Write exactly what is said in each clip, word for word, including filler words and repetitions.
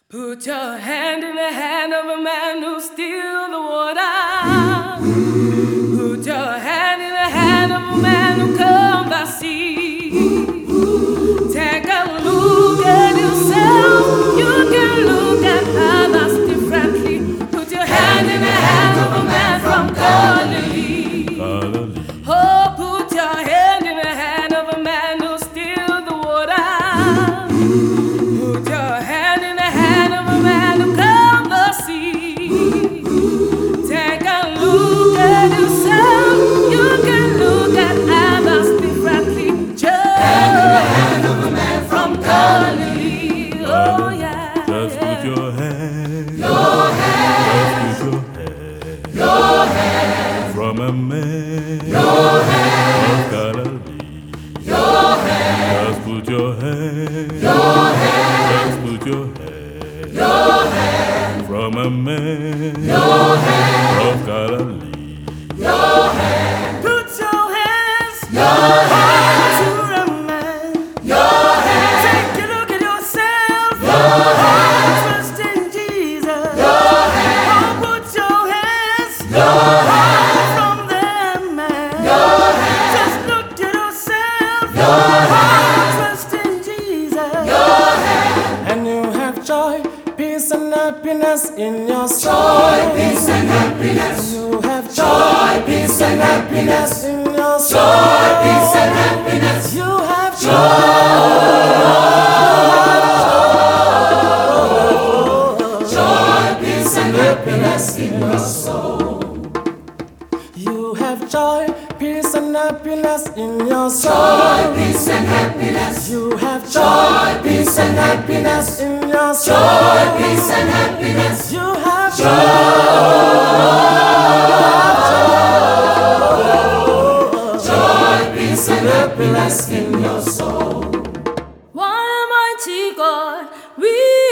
Put your hand in the hand of a man who steals the water. Put your hand in the hand of a man who calms the sea. Take a look at yourself. You can look at others differently. Put your hand in the hand of a man from Galilee. Oh, put your hand in the hand of a man who steals the water. Put your hand in the hand of a man who calms the sea. Take a look at yourself. You can look at others differently. Just hand in the hand of a man from Galilee. Oh yeah. Just put your hand, Your hand, just put your hand your hand, from a man your hand, of Galilee. your hand, Just put your hand, your hand, just put your hand your hand, from a man your hand, of Galilee. your hand. Put your hands, your hands to a man, your hands. Take a look at yourself, your hands. Trust in Jesus, your hands. Oh, put your hands, your hands from that man, your hands. Just look at yourself, your hands. Trust in Jesus, your hands. And you have joy, peace and happiness in your soul. Joy, peace, and happiness. You have Joy, peace, and happiness. in your soul. Joy, peace, and happiness. You have joy. Joy, peace, and happiness in your soul. You have joy, peace and happiness in your soul. Joy, peace, and happiness. You have Joy, joy, peace, and happiness. in your soul. Joy, peace, and happiness. You have joy. Joy, peace, and happiness in your soul. What a mighty God we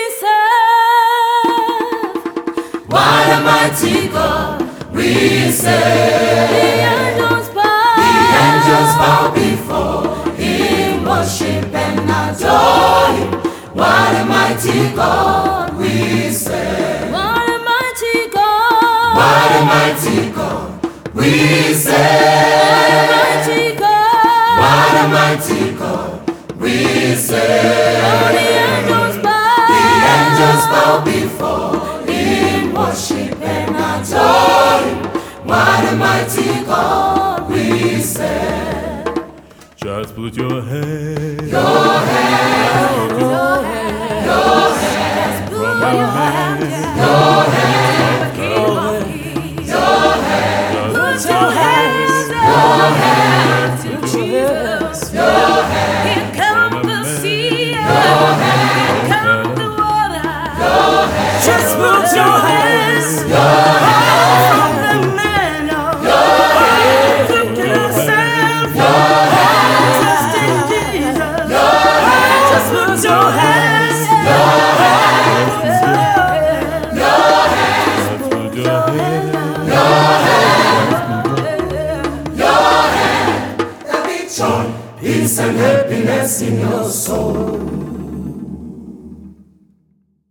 serve. What a mighty God we serve. The angels bow. The angels bow before Him, worship and adore Him. What a mighty God we serve. What a mighty God. What a mighty God we serve. What a mighty God we serve. Oh, the angels bow. The angels bow before Him, worship and adore Him. What a mighty God we serve. Just put your hand, Your hand, your hand, your hand, from a man your hand, your hand, your hand, just put your hands, your hand to Jesus, your hand. Here comes the sea, your hand. Here comes the water, your hand. Just put your hands, Your hand, from the man of your hand, Look at yourself, your hand, trust in Jesus. your hand, Just put your hands, your hand, your just put your hand, your hand. There'll be joy, peace, and happiness in your soul.